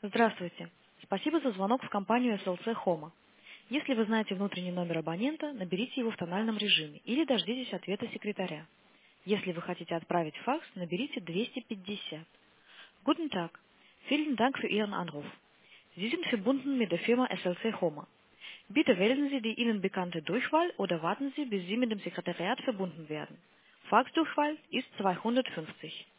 Здравствуйте. Спасибо за звонок в компанию SLC Homa. Если вы знаете внутренний номер абонента, наберите его в тональном режиме или дождитесь ответа секретаря. Если вы хотите отправить факс, наберите 250. Guten Tag. Vielen Dank für Ihren Anruf. Sie sind verbunden mit der Firma SLC Homa. Bitte wählen Sie die Ihnen bekannte Durchwahl oder warten Sie, bis Sie mit dem Sekretariat verbunden werden. Faxdurchwahl ist 250.